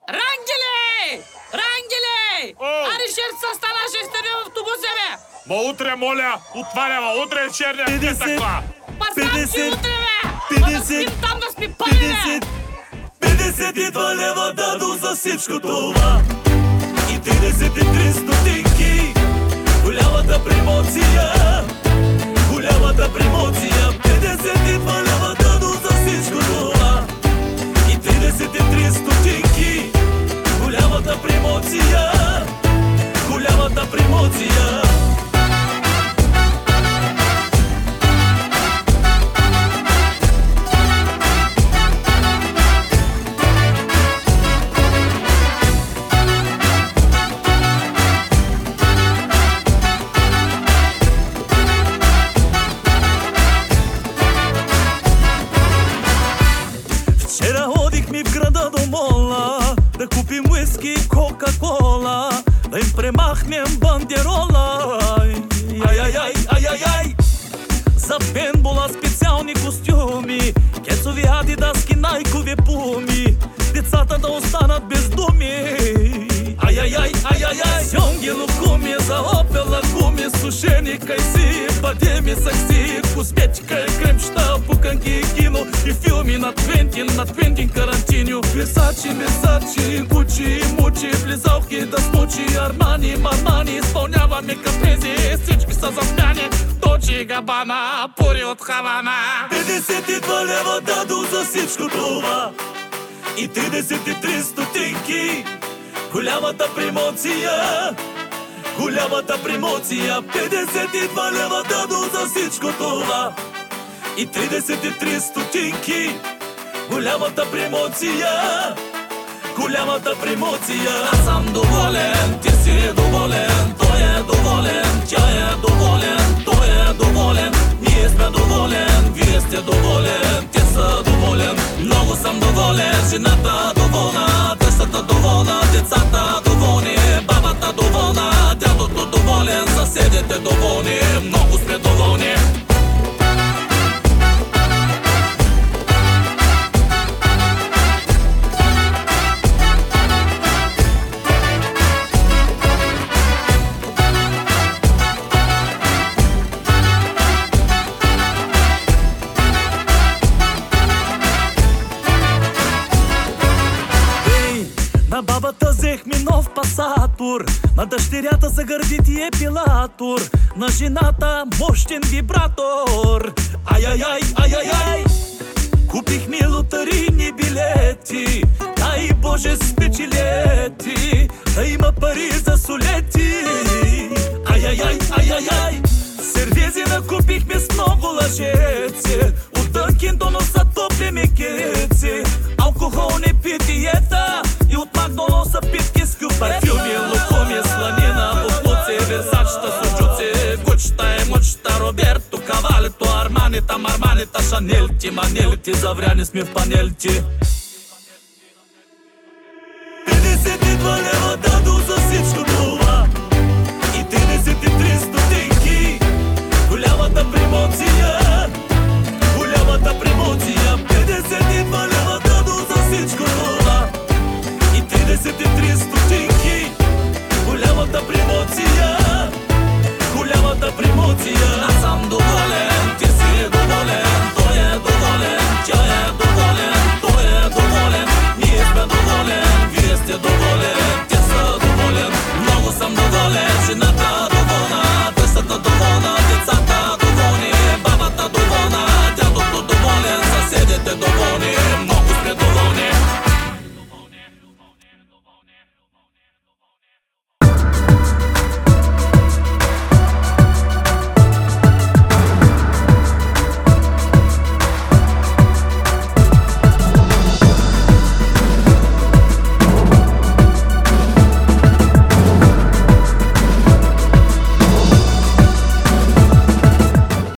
Рангеле! Рангеле! Аре шерца стана шестери в автобуса, бе! Ма утре, моля, отварява, утре е черния петъква. Па знам, че утре, бе! Ма да спим там, да спим пълне! 52 лева дадо за всичко това и 33 стотинки. Голямата промоция, голямата промоция. 52 лева дадо за всичко това и 33 стотинки. Голямата промоция, голямата промоция. Вчера ходихме в града до мола да купим уиски и кока-кола, да им премахнем бандерола. Ай-ай-ай. За пейнтбола специални костюми, кецови адидаски, найкови пуми, децата да останат без думи. Ай-ай-ай. Сьонги лукуми, за опела гуми, сушени кайси, бадеми сакси, косметика и кремчета, пуканки и кино, и филми на Квентин Карантиньо. Версачи, Гучи, Мучи, влизалки да смучи, Армани, изпълняваме капези, всички са запняни, Точи Габана, пури от Хавана. 52 лева дадо за всичко това и 33 стотинки. Голямата промоция, голямата промоция. 52 лева дадо за всичко това и 33 стотинки. Голямата промоция, голямата промоция. Аз съм доволен, ти си доволен, той е доволен, тя е доволен, той е доволен, ние сме доволен, вие сте доволен, те са доволен. Много съм доволен, жената доволна, тъщата доволна, децата доволни, бабата доволна, дядото доволен, съседите доволни, много сме доволни. На бабата взехме нов пасатор, на дъщерята за гърдите епилатор, на жената мощен вибратор. Ай. Купихме лотарийни билети, дай Боже спечелети, да има пари за солети. Ай. Сервези накупихме с много лъжеци, от Дънкин до носа топли мекеци, алкохолни питиета и от Макдоналдса питки с кюп парфюми, лукуми, сланина, буклуци, версачета, суджуци, Гучета и Мучета, Роберто, Кавалето, Арманита, Марманита, Шанелти, Манелти, завряни сме в панелти.